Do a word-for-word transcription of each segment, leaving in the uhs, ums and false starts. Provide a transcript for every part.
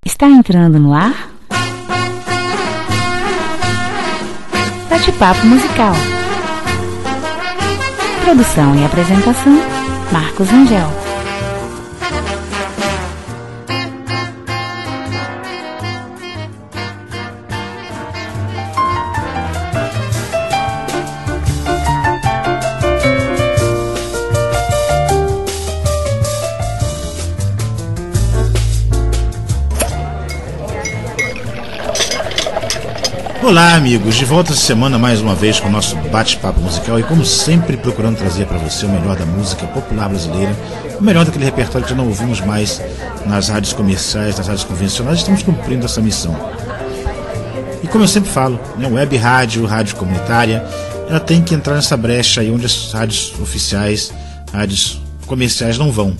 Está entrando no ar Bate-Papo Musical. Produção e apresentação Marcos Angel. Olá, amigos, de volta essa semana mais uma vez com o nosso bate-papo musical e, como sempre, procurando trazer para você o melhor da música popular brasileira, o melhor daquele repertório que já não ouvimos mais nas rádios comerciais, nas rádios convencionais. Estamos cumprindo essa missão. E como eu sempre falo, né, web rádio, rádio comunitária, ela tem que entrar nessa brecha aí onde as rádios oficiais, rádios comerciais não vão.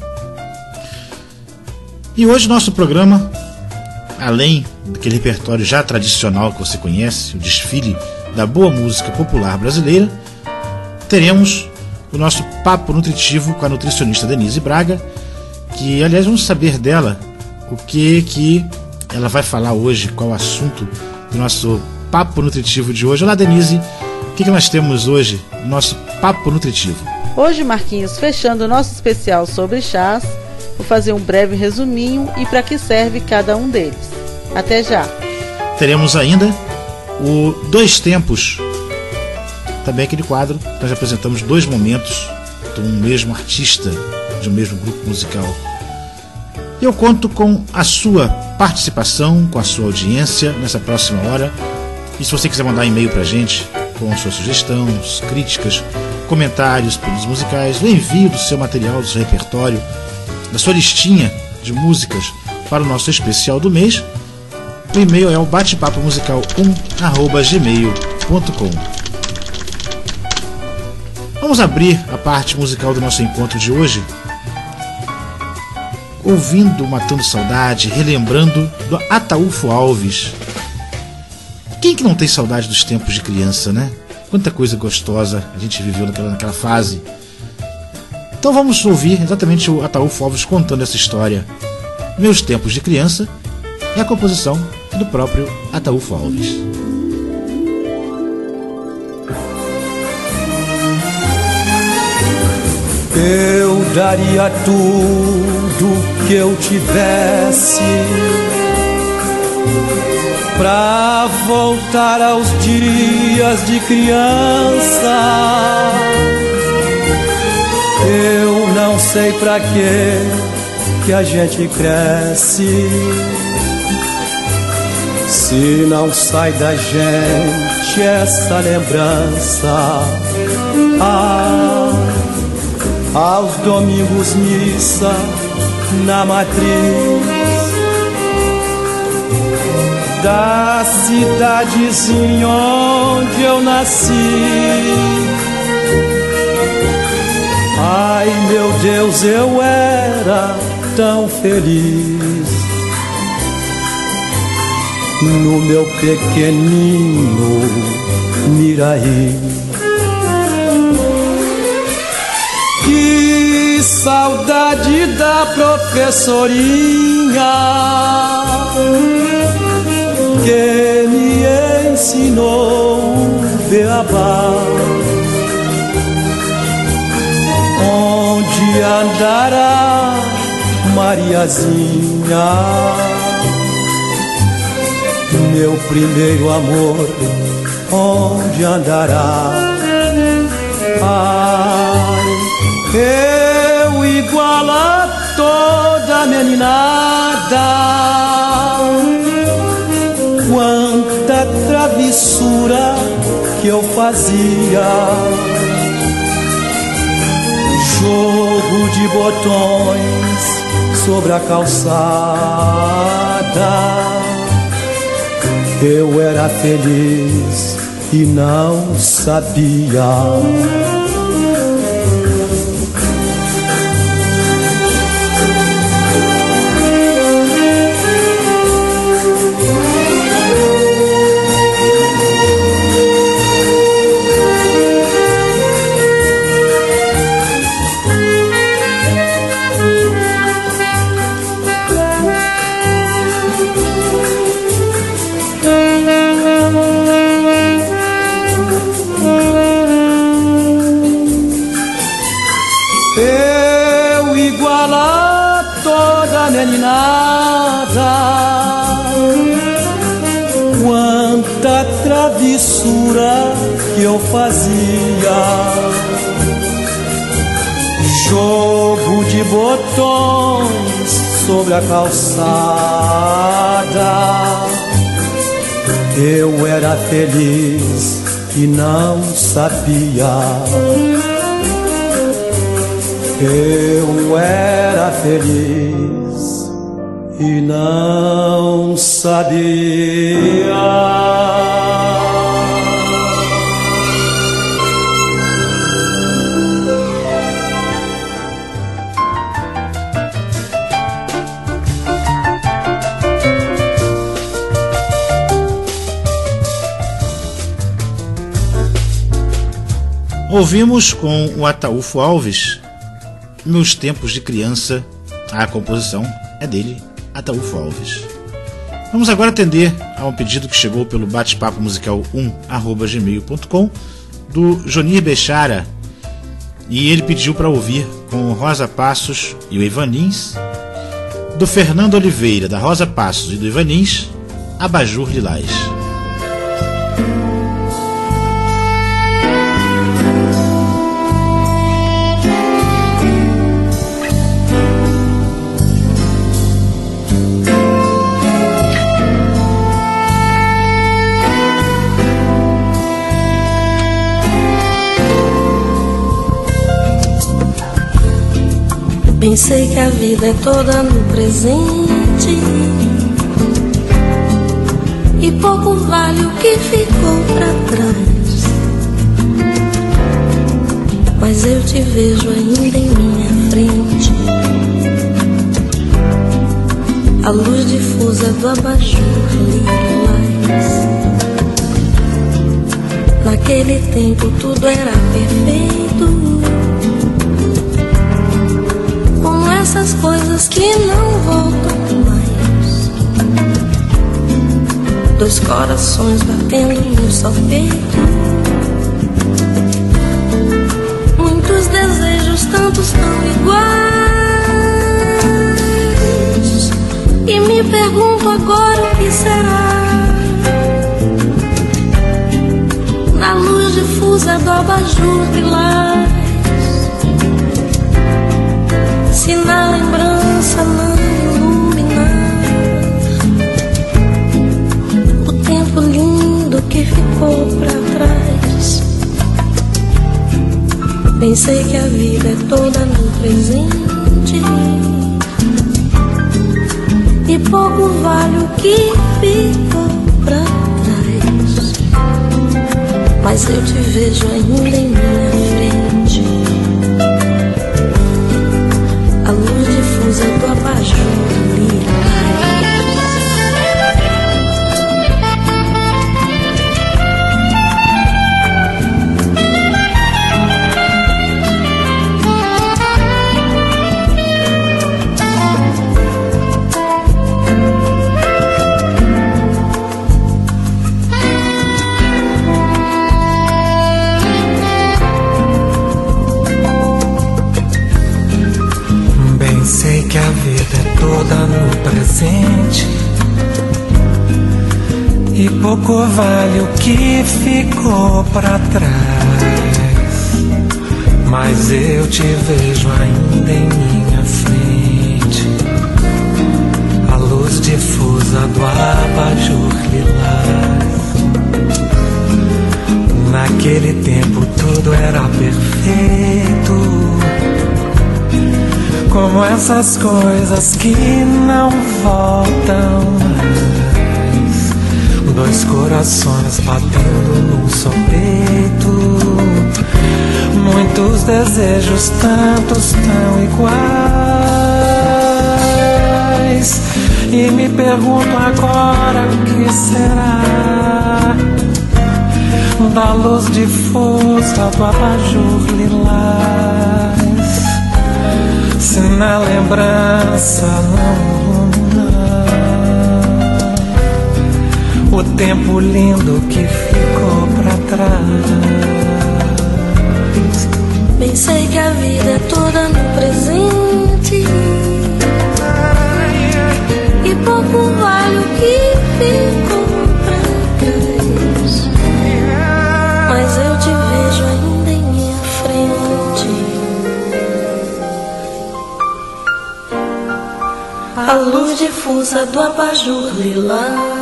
E hoje nosso programa, além daquele repertório já tradicional que você conhece, o desfile da boa música popular brasileira, teremos o nosso papo nutritivo com a nutricionista Denise Braga, que, aliás, vamos saber dela o que, que ela vai falar hoje, qual o assunto do nosso papo nutritivo de hoje. Olá, Denise, o que, que nós temos hoje no nosso papo nutritivo? Hoje, Marquinhos, fechando o nosso especial sobre chás, vou fazer um breve resuminho e para que serve cada um deles. Até já! Teremos ainda o Dois Tempos, também aquele quadro que nós apresentamos dois momentos de um mesmo artista, de um mesmo grupo musical. Eu conto com a sua participação, com a sua audiência nessa próxima hora. E se você quiser mandar e-mail pra gente com sua sugestão, críticas, comentários, pedidos musicais, o envio do seu material, do seu repertório, da sua listinha de músicas para o nosso especial do mês, o e-mail é o batepapo musical um arroba gmail ponto com. Vamos abrir a parte musical do nosso encontro de hoje ouvindo Matando Saudade, relembrando do Ataúfo Alves. Quem que não tem saudade dos tempos de criança, né? Quanta coisa gostosa a gente viveu naquela, naquela fase. Então vamos ouvir exatamente o Ataúfo Alves contando essa história. Meus Tempos de Criança, é a composição do próprio Ataúfo Alves. Eu daria tudo que eu tivesse pra voltar aos dias de criança. Eu não sei pra quê que a gente cresce, se não sai da gente essa lembrança. Ah, aos domingos missa na matriz da cidadezinha onde eu nasci. Ai, meu Deus, eu era tão feliz no meu pequenino Miraí. Que saudade da professorinha que me ensinou o beabá. Onde andará Mariazinha, meu primeiro amor, onde andará? Ai, eu igual a toda meninada, quanta travessura que eu fazia. Jogo de botões sobre a calçada, eu era feliz e não sabia. casa. Quanta travessura que eu fazia, jogo de botões sobre a calçada. Eu era feliz e não sabia. Eu era feliz e não sabia. Ouvimos com o Ataúfo Alves, Meus Tempos de Criança. A composição é dele, Ataúfo Alves. Vamos agora atender a um pedido que chegou pelo bate-papo musical um arroba gmail ponto com do Jonir Bechara, e ele pediu para ouvir com Rosa Passos e o Ivanins, do Fernando Oliveira, da Rosa Passos e do Ivanins, Abajur Lilás. Pensei que a vida é toda no presente e pouco vale o que ficou pra trás. Mas eu te vejo ainda em minha frente, a luz difusa do abajur lilás. Naquele tempo tudo era perfeito, essas coisas que não voltam mais. Dois corações batendo num só peito, muitos desejos, tantos tão iguais. E me pergunto agora o que será, na luz difusa do abajur lilás. Se na lembrança não iluminar o tempo lindo que ficou pra trás. Pensei que a vida é toda no presente e pouco vale o que ficou pra trás. Mas eu te vejo ainda em minha frente, a luz difusa do abajur lilás. Sei que a vida é toda no presente e pouco vale o que ficou pra trás. Mas eu te vejo ainda em minha frente, a luz difusa do abajur lilás. Naquele tempo tudo era perfeito, como essas coisas que não voltam mais. Dois corações batendo num só peito, muitos desejos, tantos tão iguais. E me pergunto agora o que será, da luz difusa do abajur lilás. Se na lembrança não iluminar o tempo lindo que ficou pra trás. Pensei que a vida é toda no presente e pouco pouco vale o que ficou pra trás. Mas eu te vejo ainda em minha frente. A luz difusa do abajur lilás.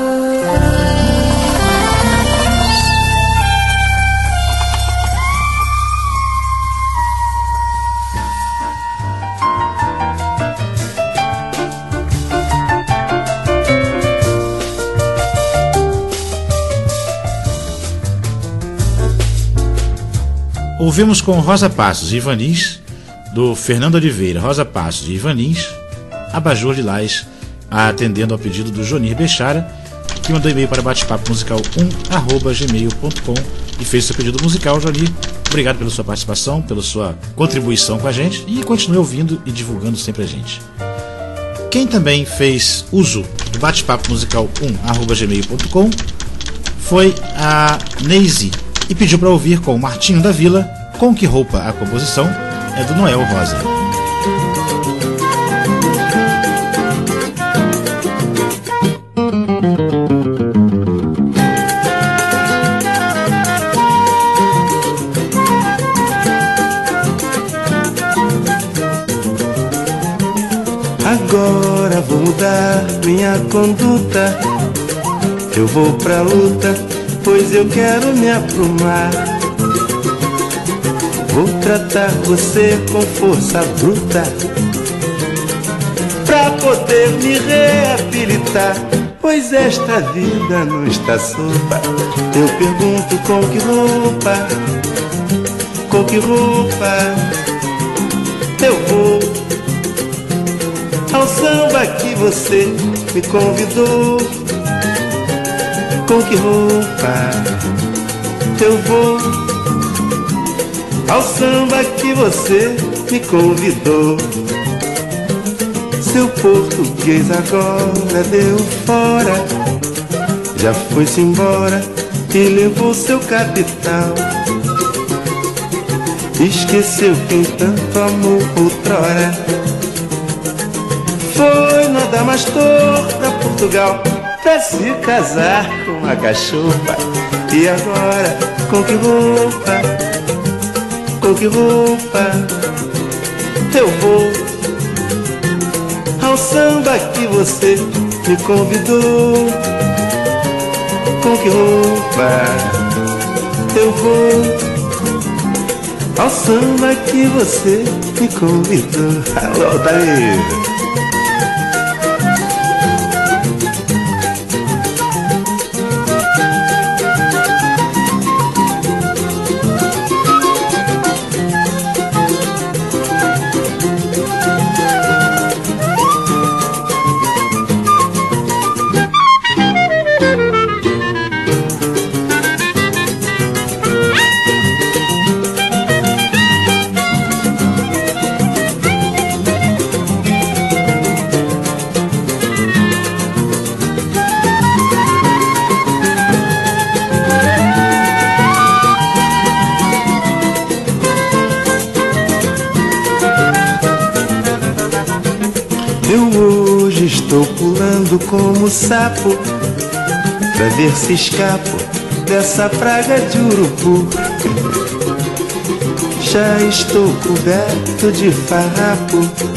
Ouvimos com Rosa Passos e Ivanis, do Fernando Oliveira, Rosa Passos e Ivanis, Abajur Lilás, atendendo ao pedido do Jonir Bechara, que mandou e-mail para batepapo musical um arroba gmail ponto com e fez seu pedido musical. Jonir, obrigado pela sua participação, pela sua contribuição com a gente e continue ouvindo e divulgando sempre a gente. Quem também fez uso do batepapo musical um arroba gmail ponto com foi a Neise, e pediu para ouvir com Martinho da Vila, Com Que Roupa. A composição é do Noel Rosa. Agora vou mudar minha conduta, eu vou pra luta, pois eu quero me aprumar. Vou tratar você com força bruta, pra poder me reabilitar, pois esta vida não está solta. Eu pergunto com que roupa, com que roupa eu vou ao samba que você me convidou. Com que roupa eu vou ao samba que você me convidou? Seu português agora deu fora, já foi-se embora e levou seu capital. Esqueceu quem tanto amou outrora. Foi no Adamastor pra Portugal pra se casar com uma cachorra. E agora, com que roupa, com que roupa eu vou ao samba que você me convidou? Com que roupa eu vou ao samba que você me convidou? Alô, daí! Estou pulando como sapo pra ver se escapo dessa praga de urubu. Já estou coberto de farrapo,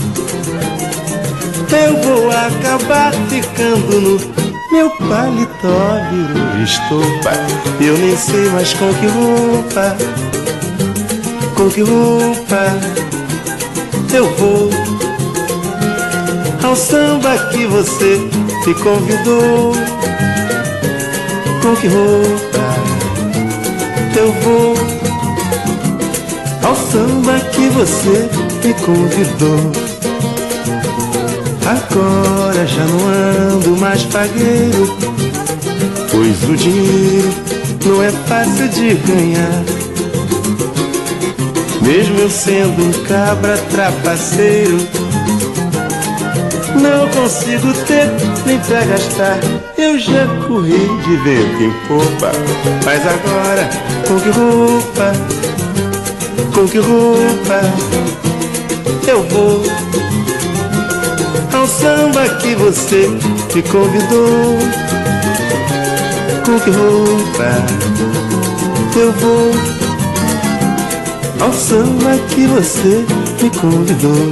eu vou acabar ficando no meu paletó virou estopa. Eu nem sei mais com que roupa, com que roupa eu vou ao samba que você me convidou. Com que roupa eu vou ao samba que você me convidou? Agora já não ando mais fagueiro, pois o dinheiro não é fácil de ganhar. Mesmo eu sendo um cabra trapaceiro, não consigo ter nem pra gastar. Eu já corri de vento em popa, mas agora com que roupa, com que roupa eu vou ao samba que você me convidou. Com que roupa eu vou ao samba que você me convidou?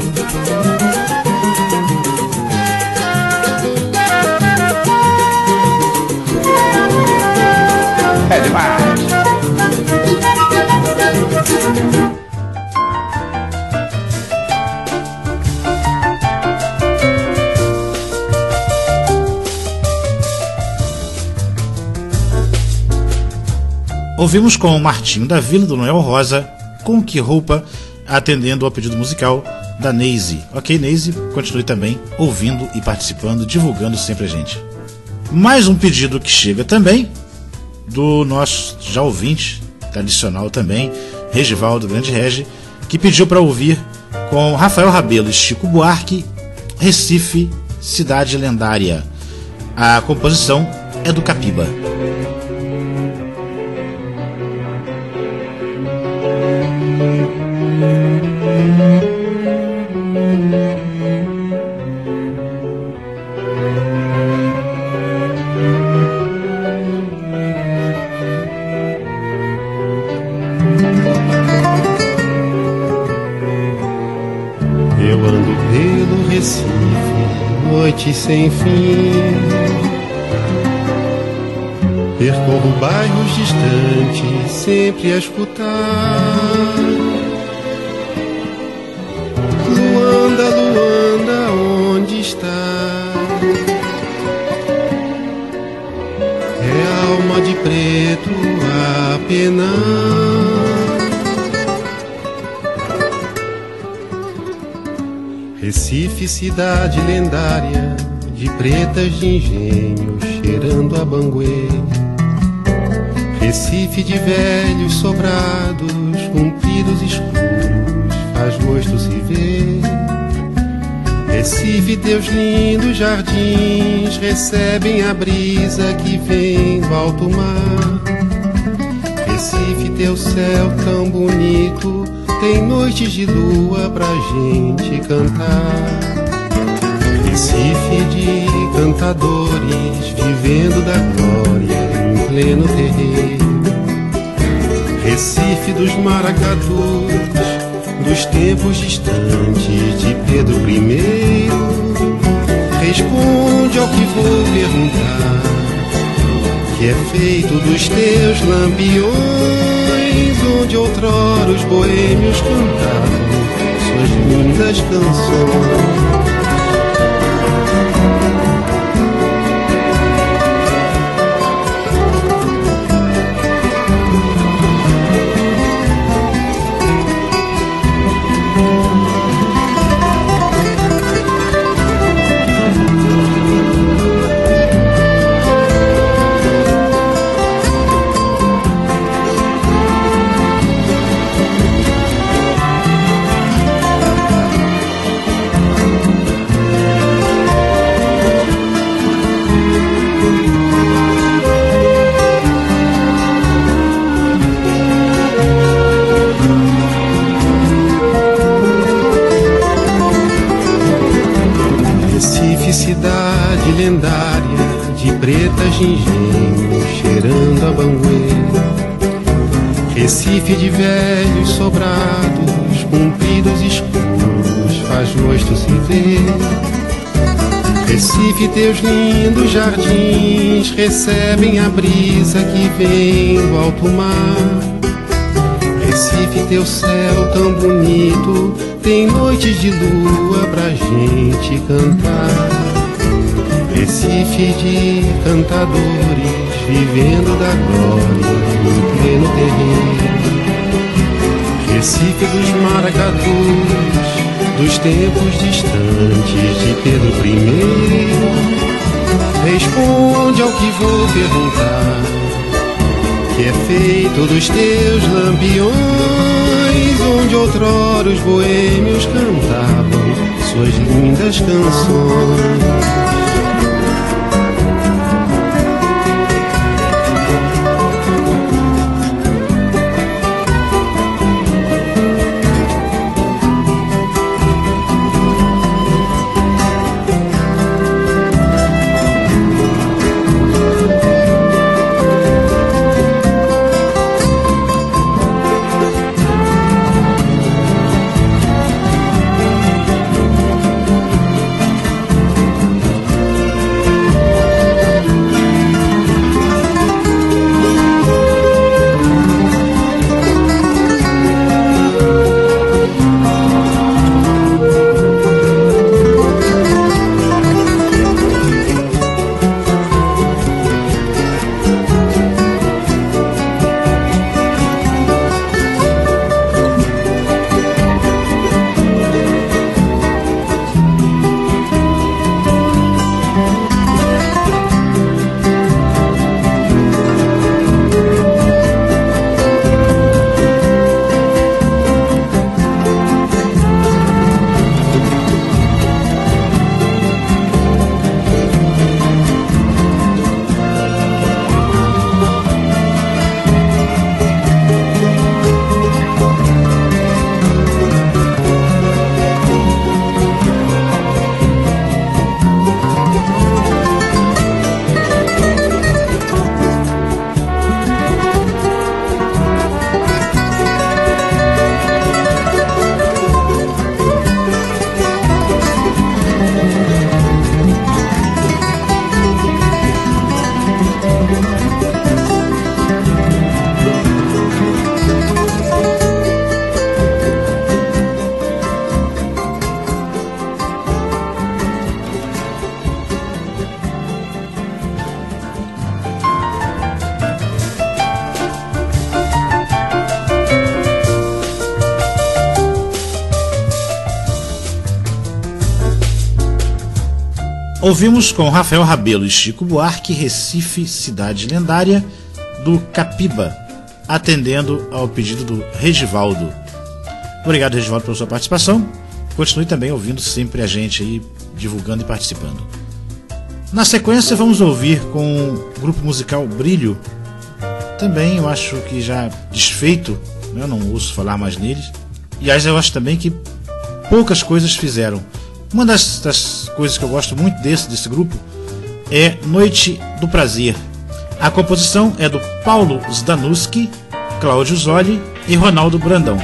É demais! Ouvimos com o Martinho da Vila, do Noel Rosa, Com Que Roupa, atendendo ao pedido musical da Neise. Ok, Neise, continue também ouvindo e participando, divulgando sempre a gente. Mais um pedido que chega também do nosso já ouvinte, tradicional também, Regivaldo Grande Regi, que pediu para ouvir com Rafael Rabelo e Chico Buarque, Recife, Cidade Lendária. A composição é do Capiba. Sem fim, percorro bairros distantes, sempre a escutar. Luanda, Luanda, onde está? É alma de preto a penar. Recife, cidade lendária, de pretas de engenho, cheirando a banguê. Recife de velhos sobrados, compridos escuros, faz gosto se ver. Recife, teus lindos jardins recebem a brisa que vem do alto mar. Recife, teu céu tão bonito, tem noites de lua pra gente cantar. Recife de cantadores, vivendo da glória em pleno terreiro. Recife dos maracatus, dos tempos distantes de Pedro Primeiro. Responde ao que vou perguntar, que é feito dos teus lampiões, onde outrora os boêmios cantavam suas lindas canções. Cidade lendária, de pretas de engenho, cheirando a banguê. Recife de velhos sobrados, compridos escuros, faz gosto se ver. Recife, teus lindos jardins recebem a brisa que vem do alto mar. Recife, teu céu tão bonito, tem noites de lua pra gente cantar. Recife de cantadores, vivendo da glória em pleno terreiro. Recife dos maracatus, dos tempos distantes de Pedro Primeiro. Responde ao que vou perguntar, que é feito dos teus lampiões, onde outrora os boêmios cantavam suas lindas canções. Ouvimos com Rafael Rabelo e Chico Buarque, Recife, Cidade Lendária, do Capiba, atendendo ao pedido do Regivaldo. Obrigado, Regivaldo, pela sua participação. Continue também ouvindo sempre a gente aí, divulgando e participando. Na sequência, vamos ouvir com o grupo musical Brilho. Também eu acho que já desfeito, né? Eu não ouço falar mais neles. E aliás, eu acho também que poucas coisas fizeram. Uma das, das coisas que eu gosto muito desse, desse grupo é Noite do Prazer. A composição é do Paulo Zdanuski, Cláudio Zoli e Ronaldo Brandão.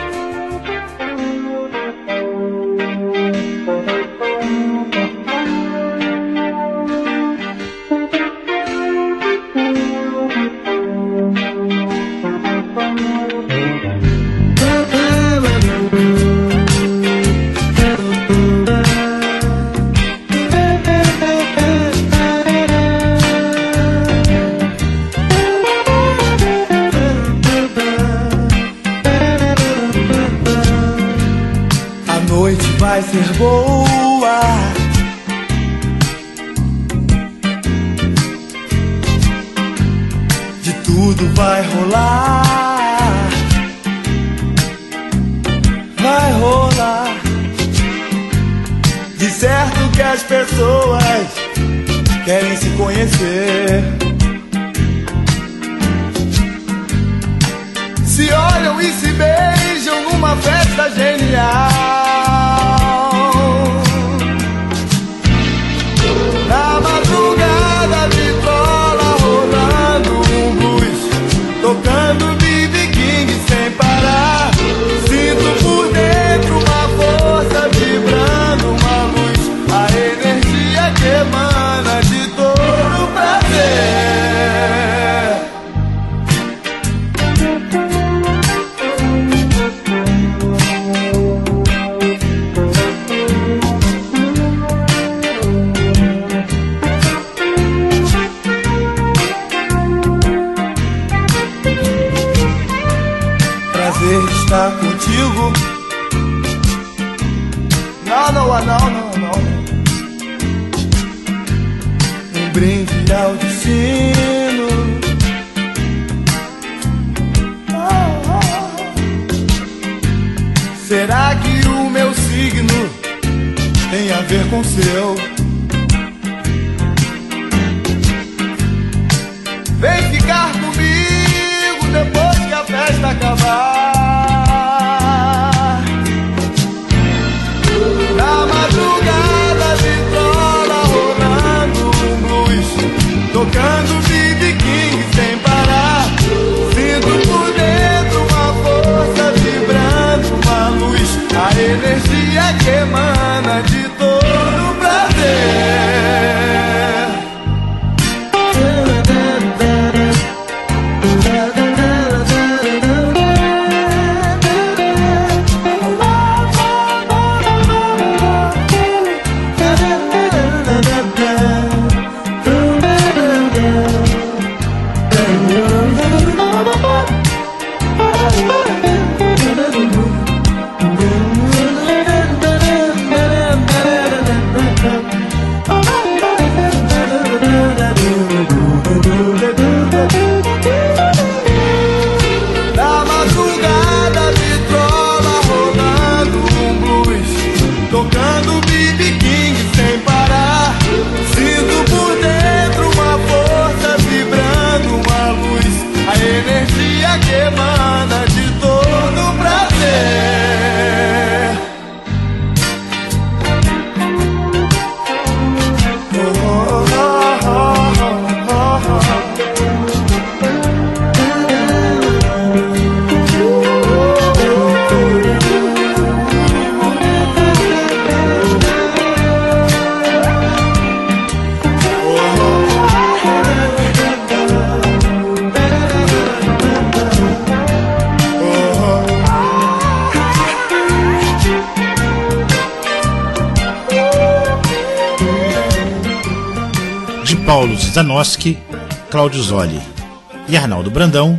Paulo Zdanuski, Cláudio Zoli e Arnaldo Brandão,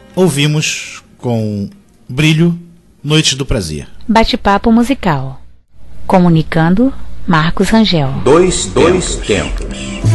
ouvimos com Brilho, Noite do Prazer. Bate-papo musical. Comunicando Marcos Rangel. Dois, dois tempos.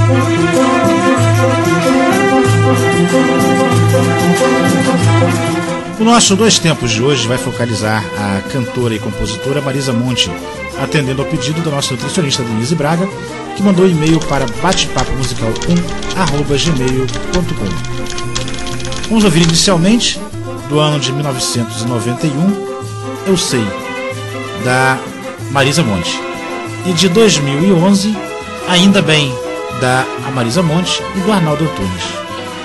O nosso Dois Tempos de hoje vai focalizar a cantora e compositora Marisa Monte, atendendo ao pedido da nossa nutricionista Denise Braga, que mandou um e-mail para batepapo musical um arroba gmail ponto com. Vamos ouvir inicialmente, do ano de mil novecentos e noventa e um, Eu Sei, da Marisa Monte. E de dois mil e onze, Ainda Bem, da Marisa Monte e do Arnaldo Antunes.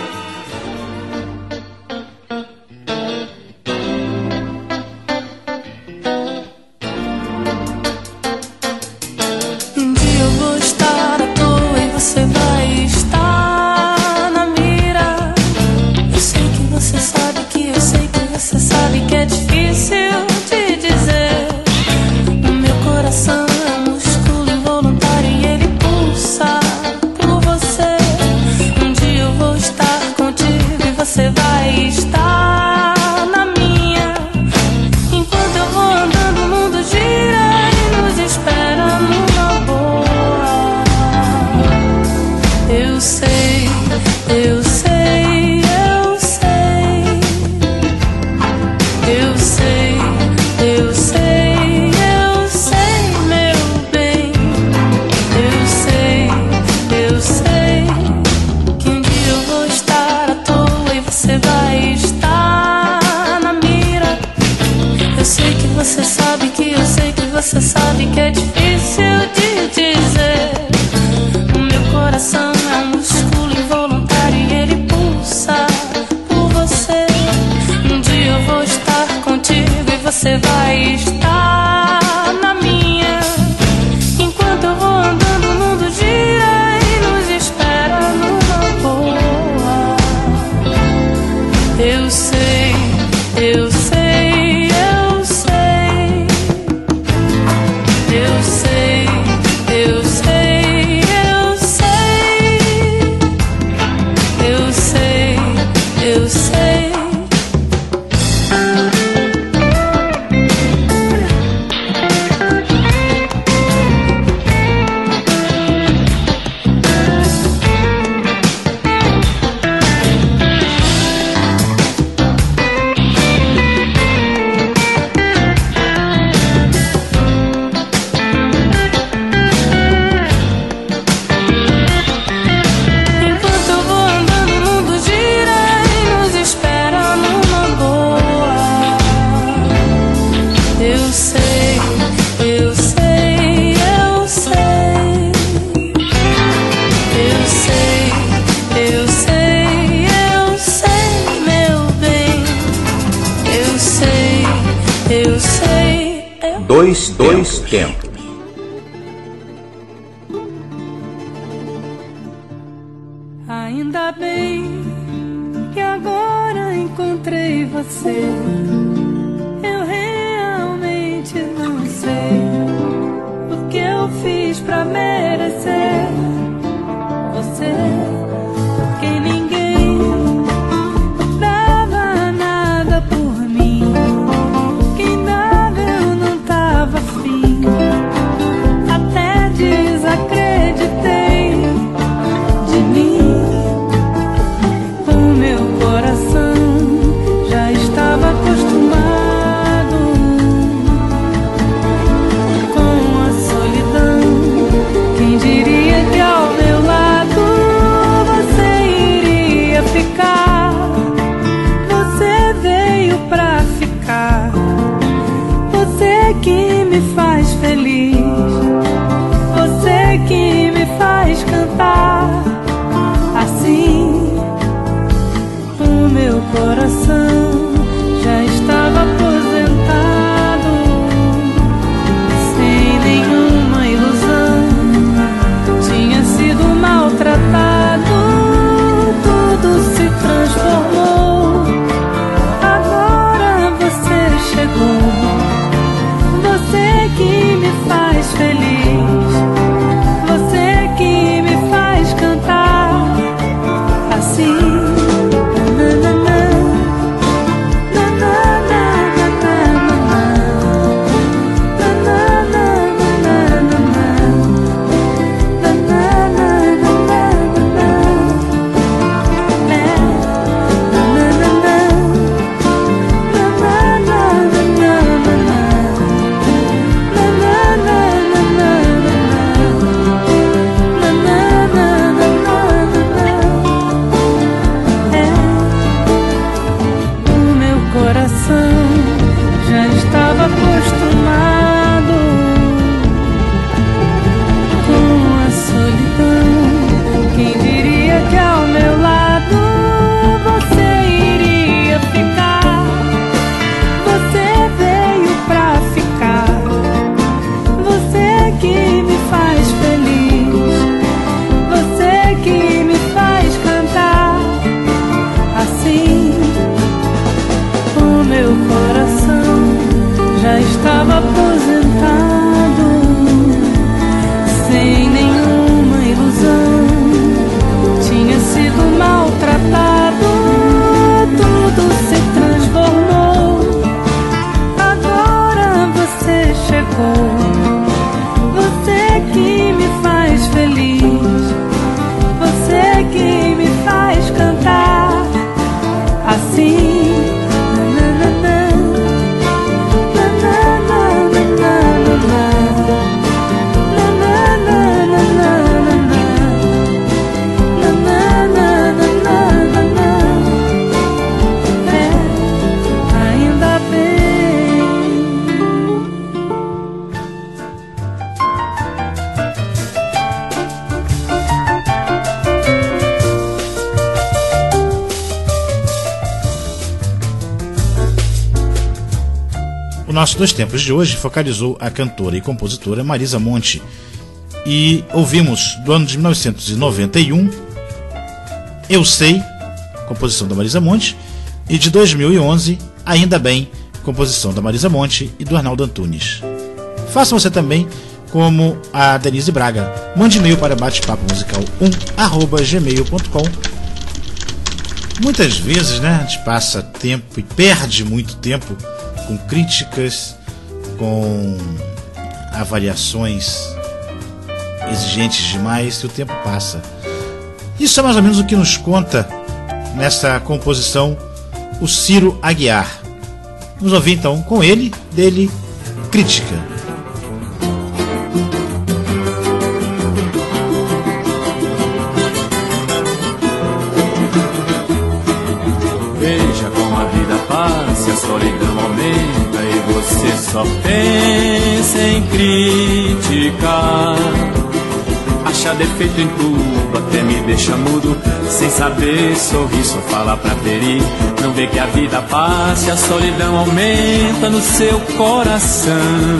Dois, dois tempos. Ainda bem que agora encontrei você. Eu realmente não sei o que eu fiz pra merecer você, porque ninguém dava nada por mim. Quem dava eu não tava afim. Até desacreditei de mim. O meu coração já estava acostumado com a solidão. Quem diria que ao meu lado você iria ficar? Você veio pra ficar. Você que me faz feliz. Você que me faz cantar. Assim, o meu coração já estava aposentado, sem nenhuma ilusão. Tinha sido maltratado, tudo se transformou. Agora você chegou. Você que me faz feliz. Você que me faz cantar. Assim, nananã, O nosso Dois Tempos de hoje focalizou a cantora e compositora Marisa Monte. E ouvimos do ano de mil novecentos e noventa e um Eu Sei, composição da Marisa Monte, e de dois mil e onze Ainda Bem, composição da Marisa Monte e do Arnaldo Antunes. Faça você também como a Denise Braga. Mande e-mail para batepapo musical um arroba gmail ponto com. Muitas vezes, né, a gente passa tempo e perde muito tempo com críticas, com avaliações exigentes demais, e o tempo passa. Isso é mais ou menos o que nos conta nessa composição o Ciro Aguiar. Vamos ouvir então com ele, dele, Crítica. Veja como a vida passa, a solidão aumenta e você só pensa em criticar. Acha defeito em tudo, até me deixa mudo, sem saber sorrir, só fala pra ferir. Não vê que a vida passa e a solidão aumenta no seu coração.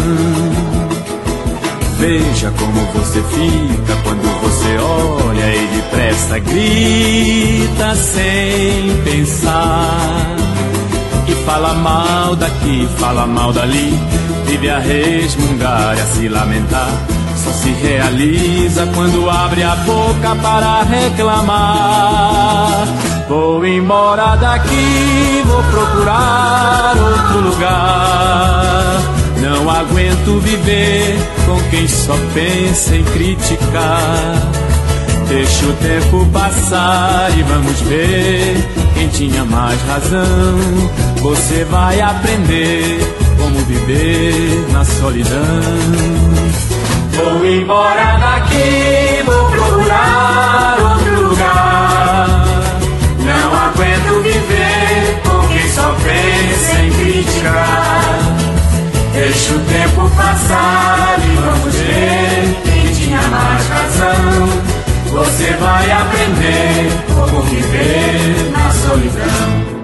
Veja como você fica quando você olha e depressa grita sem pensar. E fala mal daqui, fala mal dali, vive a resmungar e a se lamentar. Só se realiza quando abre a boca para reclamar. Vou embora daqui, vou procurar outro lugar. Não aguento viver com quem só pensa em criticar. Deixa o tempo passar e vamos ver quem tinha mais razão. Você vai aprender como viver na solidão. Vou embora daqui, vou procurar outro lugar. Não aguento viver com quem só pensa em criticar. Deixa o tempo passar e vamos ver quem tinha mais razão. Você vai aprender como viver na solidão.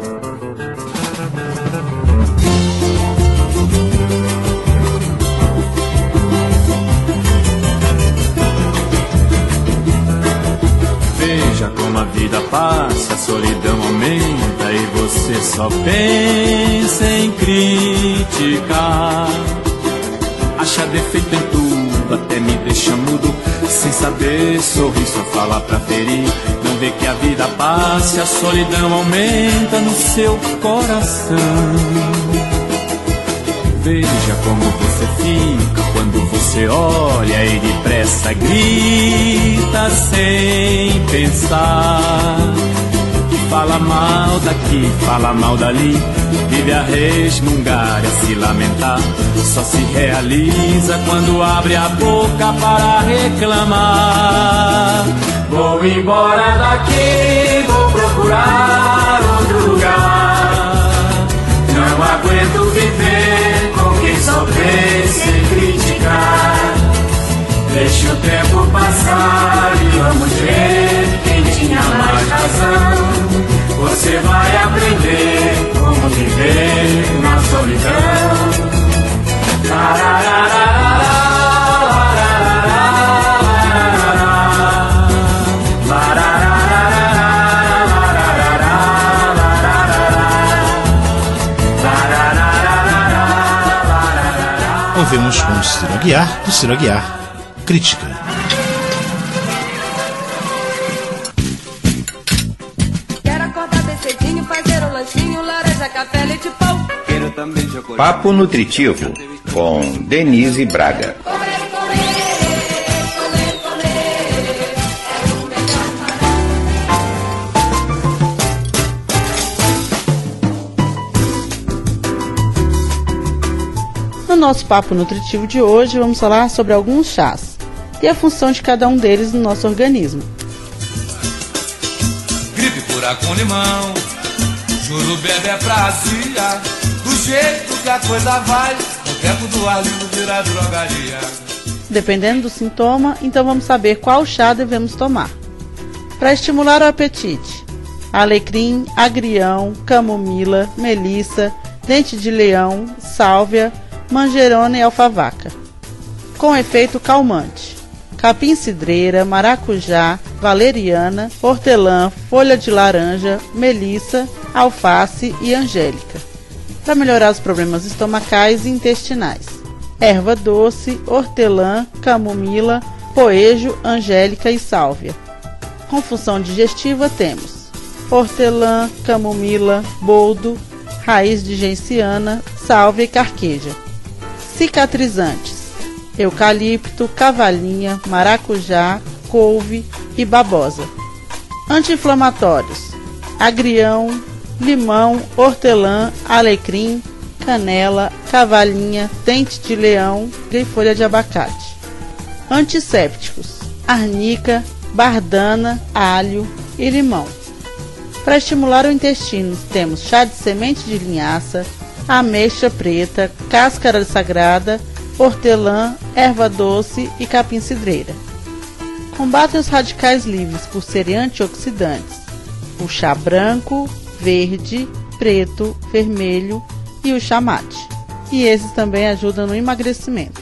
Veja como a vida passa, a solidão aumenta e você só pensa em criticar. Acha defeito em tudo, até me deixa mudo, sem saber sorrir, só fala pra ferir. Não vê que a vida passa e a solidão aumenta no seu coração. Veja como você fica quando você olha e depressa grita sem pensar. Fala mal daqui, fala mal dali, vive a resmungar e a se lamentar. Só se realiza quando abre a boca para reclamar. Vou embora daqui, vou procurar outro lugar. Não aguento viver com quem só pensa em criticar. Deixa o tempo passar e vamos ver quem tinha mais razão. Você vai aprender como viver na solidão. Ouvimos com Ciro Aguiar, do Ciro Aguiar, Crítica. Quero acordar bem cedinho, fazer um lanchinho, laranja, café, leite, pão. Quero também chocolate. Papo Nutritivo, com Denise Braga. No nosso Papo Nutritivo de hoje, vamos falar sobre alguns chás e a função de cada um deles no nosso organismo. Gripe pura com limão, jurubeba é pra azia. Do jeito que a coisa vai, o tempo do ar livre vira drogaria. Dependendo do sintoma, então vamos saber qual chá devemos tomar. Para estimular o apetite: alecrim, agrião, camomila, melissa, dente de leão, sálvia, manjerona e alfavaca. Com efeito calmante. Capim-cidreira, maracujá, valeriana, hortelã, folha de laranja, melissa, alface e angélica. Para melhorar os problemas estomacais e intestinais. Erva doce, hortelã, camomila, poejo, angélica e sálvia. Com função digestiva temos hortelã, camomila, boldo, raiz de genciana, sálvia e carqueja. Cicatrizantes: eucalipto, cavalinha, maracujá, couve e babosa. Anti-inflamatórios: agrião, limão, hortelã, alecrim, canela, cavalinha, dente de leão e folha de abacate. Antissépticos: arnica, bardana, alho e limão. Para estimular o intestino, temos chá de semente de linhaça, ameixa preta, cáscara sagrada, hortelã, erva doce e capim-cidreira. Combatem os radicais livres por serem antioxidantes: o chá branco, verde, preto, vermelho e o chá mate. E esses também ajudam no emagrecimento.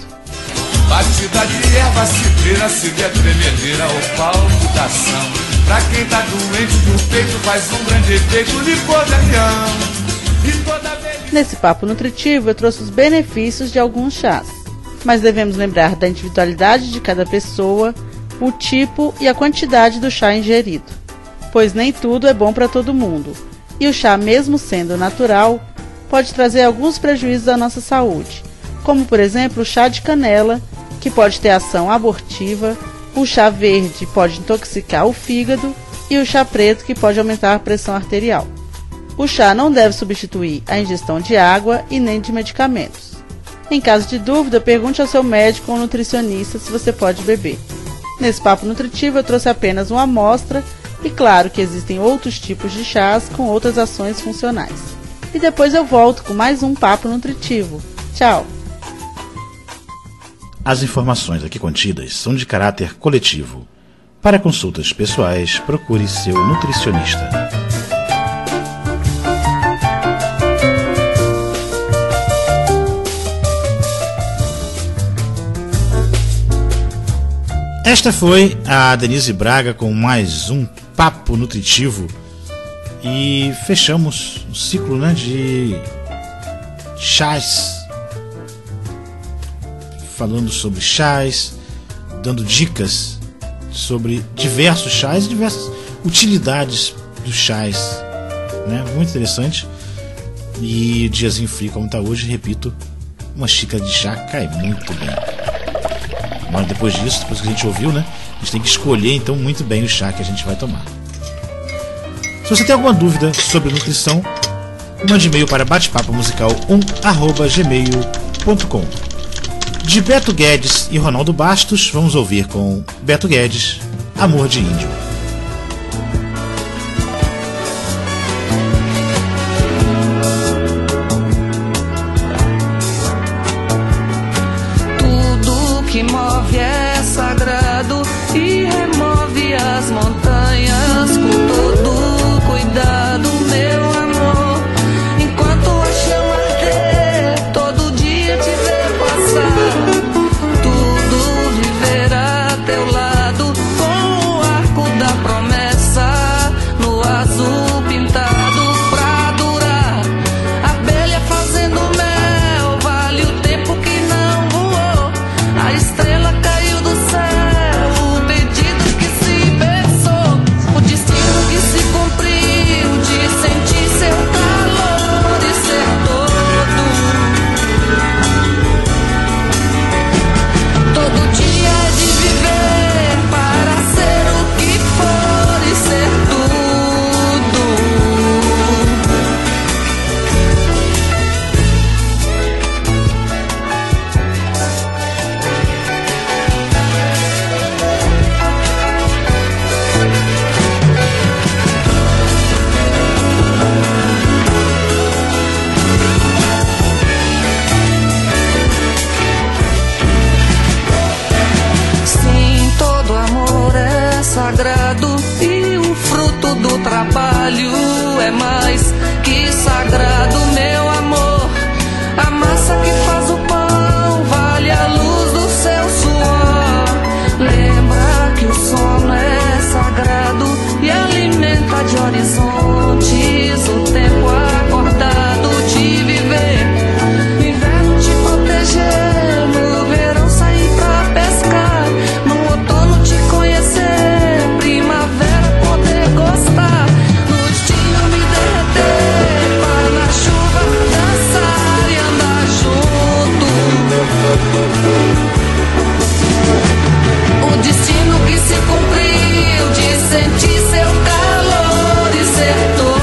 Batida de erva cidreira, se der tremedeira, o palpitação. Pra quem tá doente do peito, faz um grande efeito licor-ganhão. E toda vez... Nesse papo nutritivo eu trouxe os benefícios de alguns chás, mas devemos lembrar da individualidade de cada pessoa, o tipo e a quantidade do chá ingerido, pois nem tudo é bom para todo mundo, e o chá, mesmo sendo natural, pode trazer alguns prejuízos à nossa saúde, como por exemplo o chá de canela, que pode ter ação abortiva, o chá verde pode intoxicar o fígado e o chá preto, que pode aumentar a pressão arterial. O chá não deve substituir a ingestão de água e nem de medicamentos. Em caso de dúvida, pergunte ao seu médico ou nutricionista se você pode beber. Nesse papo nutritivo eu trouxe apenas uma amostra e claro que existem outros tipos de chás com outras ações funcionais. E depois eu volto com mais um papo nutritivo. Tchau! As informações aqui contidas são de caráter coletivo. Para consultas pessoais, procure seu nutricionista. Esta foi a Denise Braga com mais um papo nutritivo e fechamos o ciclo, né, de chás, falando sobre chás, dando dicas sobre diversos chás e diversas utilidades dos chás, né? Muito interessante. E diazinho frio como está hoje, repito, uma xícara de chá cai muito bem. Mas depois disso, depois que a gente ouviu, né, a gente tem que escolher então muito bem o chá que a gente vai tomar. Se você tem alguma dúvida sobre nutrição, mande e-mail para batepapo musical um arroba gmail ponto com. De Beto Guedes e Ronaldo Bastos, vamos ouvir com Beto Guedes, Amor de Índio. Tudo que move é sagrado e remove as montanhas com todo cuidado, meu amor. Enquanto a chama arder, todo dia te ver passar. Tudo viverá a teu lado com o arco da promessa no azul pintado pra durar. Abelha fazendo mel, vale o tempo que não voou. A estrela caiu do céu, o pedido que se pensou, o destino que se cumpriu de sentir seu calor e ser todo. Todo dia é de viver para ser o que for e ser tudo. Sim, todo amor é sagrado e o fruto do trabalho é mais que sagrado, meu amor. enfrenta de horizontes o tempo acordado de viver. No inverno te proteger, no verão sair pra pescar, no outono te conhecer, primavera poder gostar, no destino me derreter, para na chuva dançar e andar junto. O destino que se cumpriu de sentir seu calor e ser todo.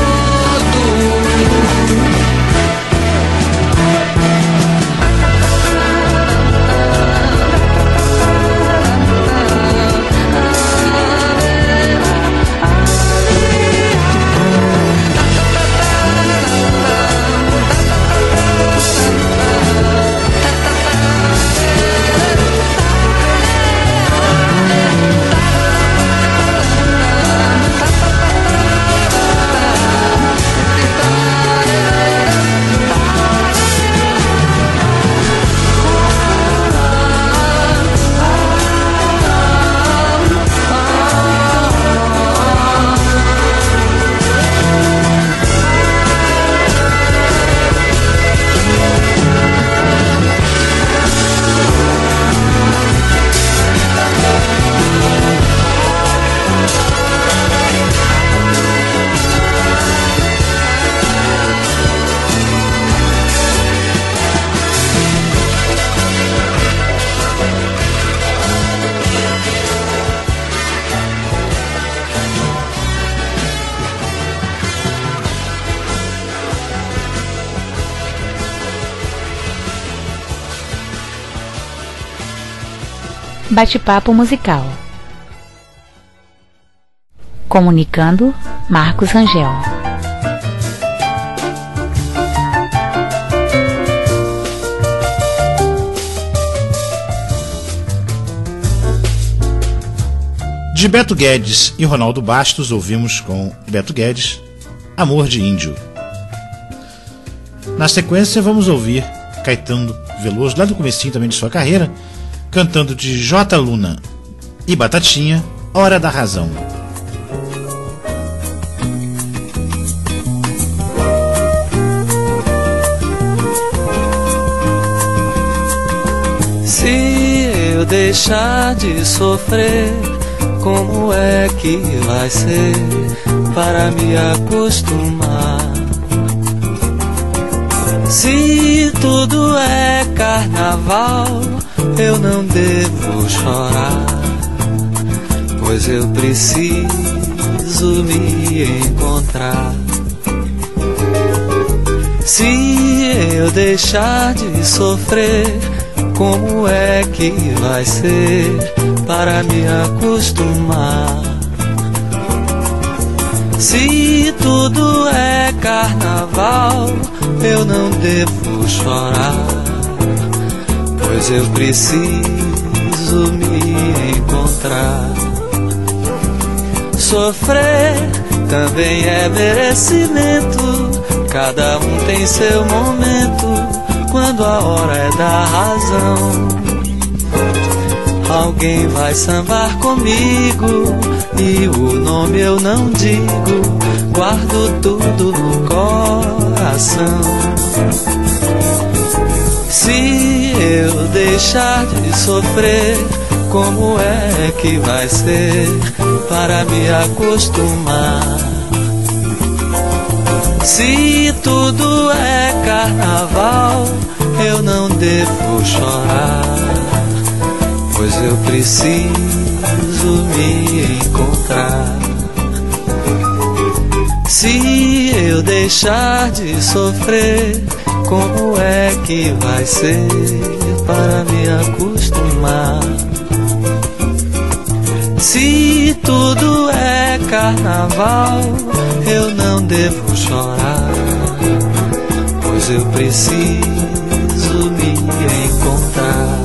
Bate-papo musical. Comunicando, Marcos Rangel. De Beto Guedes e Ronaldo Bastos, ouvimos com Beto Guedes, Amor de Índio. Na sequência, vamos ouvir Caetano Veloso, lá do comecinho também de sua carreira, cantando de J. Luna e Batatinha, Hora da Razão. Se eu deixar de sofrer, como é que vai ser para me acostumar? Se tudo é carnaval, eu não devo chorar, pois eu preciso me encontrar. Se eu deixar de sofrer, como é que vai ser para me acostumar? Se tudo é carnaval, eu não devo chorar, pois eu preciso me encontrar. Sofrer também é merecimento, cada um tem seu momento, quando a hora é da razão. Alguém vai sambar comigo e o nome eu não digo, guardo tudo no coração. Se eu deixar de sofrer, como é que vai ser para me acostumar? Se tudo é carnaval, eu não devo chorar, pois eu preciso me encontrar. Se eu deixar de sofrer, como é que vai ser para me acostumar? Se tudo é carnaval, eu não devo chorar, pois eu preciso me encontrar.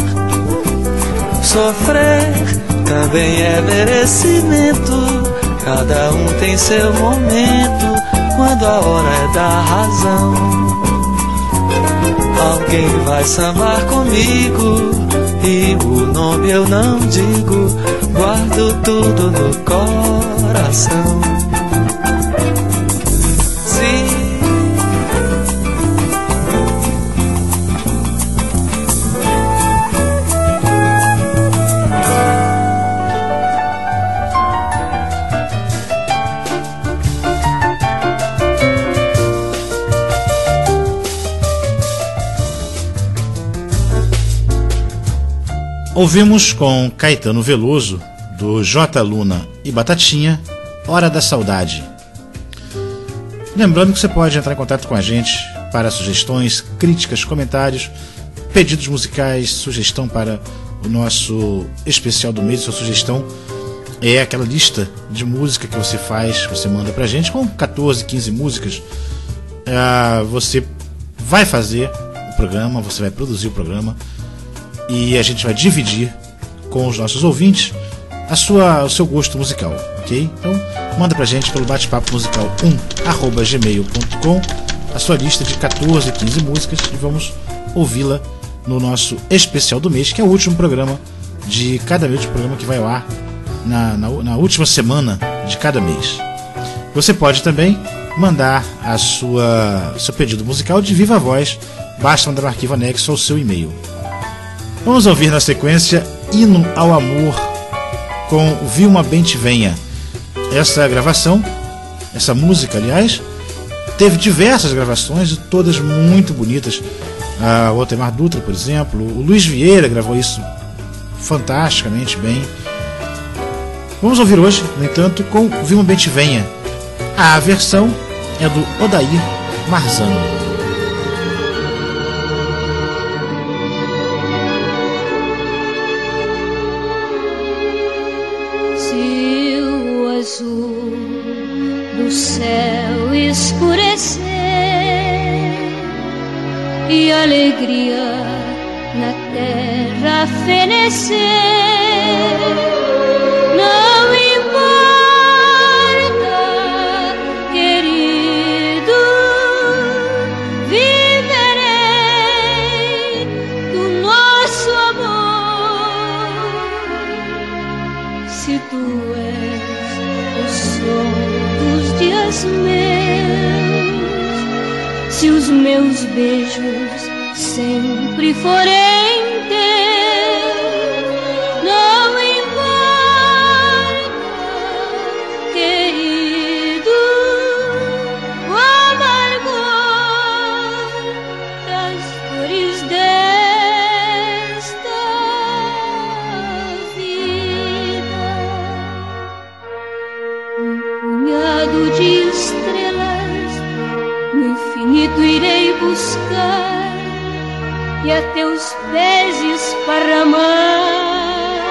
Sofrer também é merecimento, cada um tem seu momento, quando a hora é da razão. Alguém vai sambar comigo e o nome eu não digo, guardo tudo no coração. Ouvimos com Caetano Veloso, do J. Luna e Batatinha, Hora da Saudade. Lembrando que você pode entrar em contato com a gente para sugestões, críticas, comentários, pedidos musicais, sugestão para o nosso especial do mês. Sua sugestão é aquela lista de música que você faz, que você manda pra gente, com catorze, quinze músicas. Uh, você vai fazer o programa, você vai produzir o programa e a gente vai dividir com os nossos ouvintes a sua, o seu gosto musical, ok? Então manda pra gente pelo bate-papo musical um arroba gmail ponto com a sua lista de catorze, quinze músicas e vamos ouvi-la no nosso especial do mês, que é o último programa de cada mês, o programa que vai ao ar na, na, na última semana de cada mês. Você pode também mandar a sua seu pedido musical de viva voz, basta mandar um arquivo anexo ao seu e-mail. Vamos ouvir na sequência Hino ao Amor com Vilma Bem Te Venha. Essa gravação, essa música, aliás, teve diversas gravações, todas muito bonitas. Ah, o Altemar Dutra, por exemplo, o Luiz Vieira gravou isso fantasticamente bem. Vamos ouvir hoje, no entanto, com Vilma Bem Te Venha. A versão é do Odair Marzano. Do céu escurecer e a alegria na terra fenecer, não importa, querido, viverei do nosso amor. Se tu és o som dos dias meus, se os meus beijos sempre forem teus, não importa, querido, o amargor das dores desta vida. Um punhado de estrelas no infinito irei buscar e a teus pés esparramar.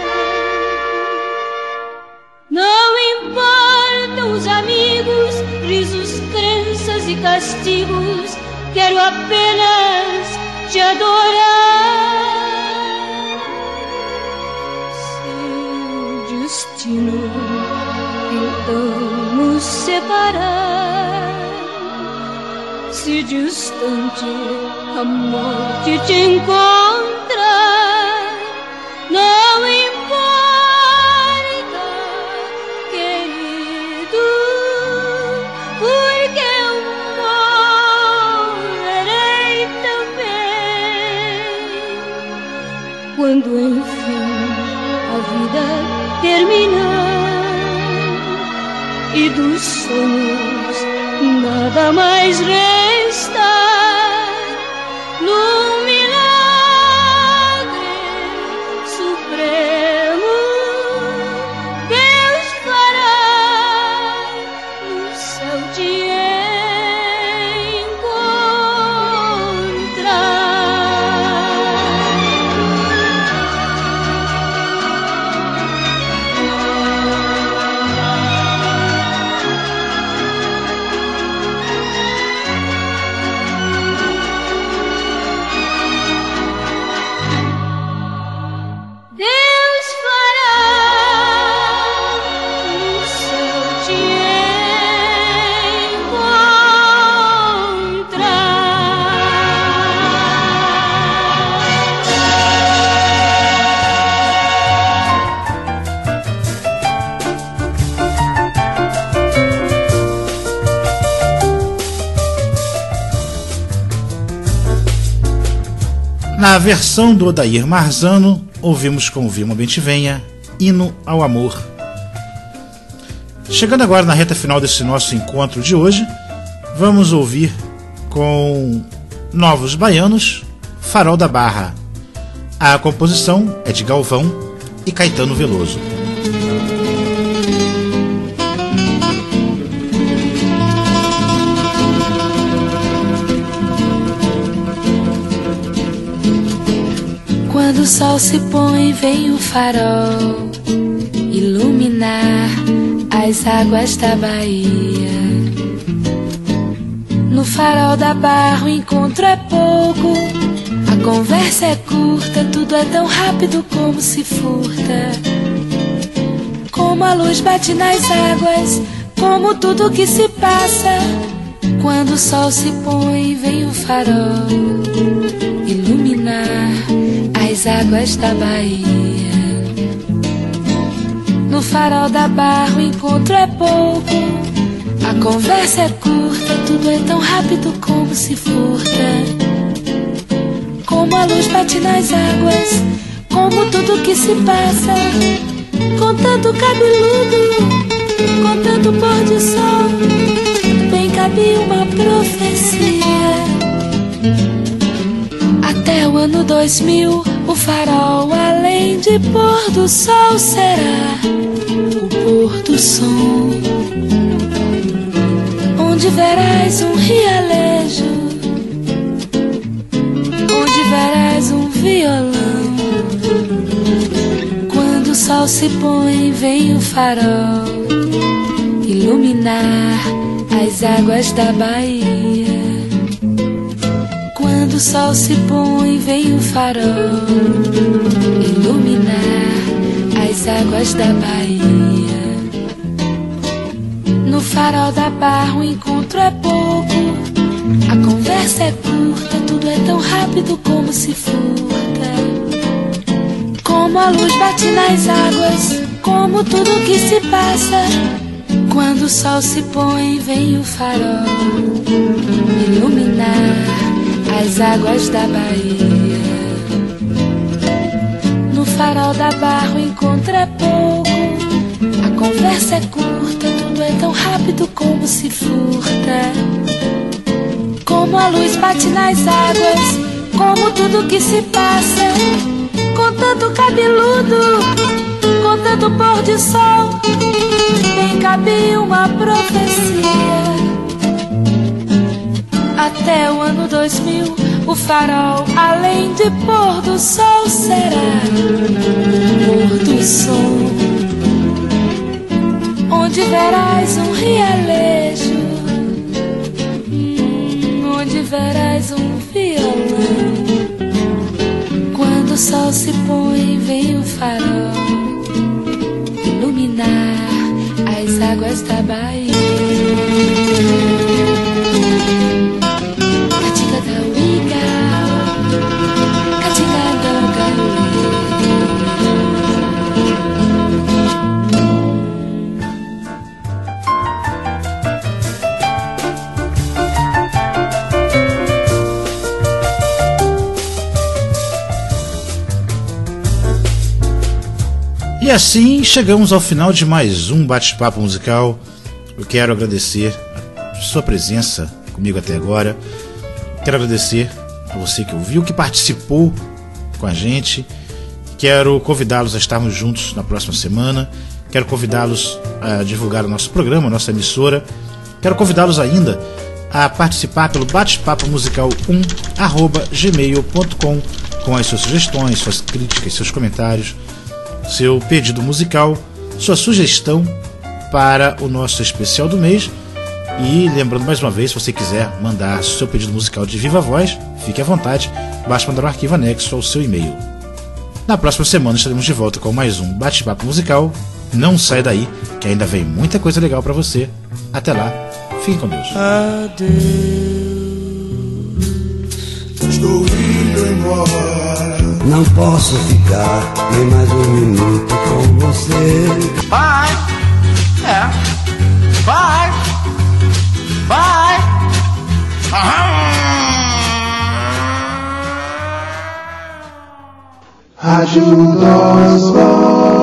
Não importam os amigos, risos, crenças e castigos, quero apenas te adorar. Seu destino então nos separar, se distante a morte te encontrar, não importa, querido, porque eu morrerei também. Quando enfim a vida terminar e dos sonhos nada mais restar, num milagre supremo Deus fará no céu te Na versão do Odair Marzano, ouvimos com Vilma Bem Te Venha, Hino ao Amor. Chegando agora na reta final desse nosso encontro de hoje, vamos ouvir com Novos Baianos, Farol da Barra. A composição é de Galvão e Caetano Veloso. Quando o sol se põe, vem o farol iluminar as águas da Bahia. No farol da Barra o encontro é pouco, a conversa é curta, tudo é tão rápido como se furta. Como a luz bate nas águas, como tudo que se passa. Quando o sol se põe, vem o farol iluminar as águas da Bahia. No farol da Barra o encontro é pouco, a conversa é curta, tudo é tão rápido como se furta. Como a luz bate nas águas, como tudo que se passa. Com tanto cabeludo, com tanto pôr de sol, bem cabia uma profecia. Até o ano dois mil, o farol, além de pôr do sol, será o pôr do som, onde verás um rialejo, onde verás um violão. Quando o sol se põe, vem o farol iluminar as águas da Bahia. Quando o sol se põe, vem o farol iluminar as águas da Bahia. No farol da Barra o encontro é pouco, a conversa é curta, tudo é tão rápido como se furta. Como a luz bate nas águas, como tudo que se passa. Quando o sol se põe, vem o farol iluminar as águas da Bahia. No farol da Barra o encontro é pouco, a conversa é curta, tudo é tão rápido como se furta. Como a luz bate nas águas, como tudo que se passa. Com tanto cabeludo, com tanto pôr de sol, bem cabia uma profecia. Até o ano dois mil, o farol, além de pôr do sol, será pôr do som, onde verás um rialejo, hum, onde verás um violão. Quando o sol se põe, vem o farol iluminar as águas da Bahia. E assim chegamos ao final de mais um bate-papo musical. Eu quero agradecer a sua presença comigo até agora. Quero agradecer a você que ouviu, que participou com a gente. Quero convidá-los a estarmos juntos na próxima semana. Quero convidá-los a divulgar o nosso programa, a nossa emissora. Quero convidá-los ainda a participar pelo bate-papo musical um arroba gmail ponto com com as suas sugestões, suas críticas, seus comentários, seu pedido musical, sua sugestão para o nosso especial do mês. E lembrando mais uma vez, se você quiser mandar seu pedido musical de viva voz, fique à vontade, basta mandar um arquivo anexo ao seu e-mail. Na próxima semana estaremos de volta com mais um bate-papo musical. Não sai daí, que ainda vem muita coisa legal para você. Até lá, fique com Deus. Adeus. Estou indo embora. Não posso ficar nem mais um minuto com você. Vai, é, vai, vai. Rádio Dosval.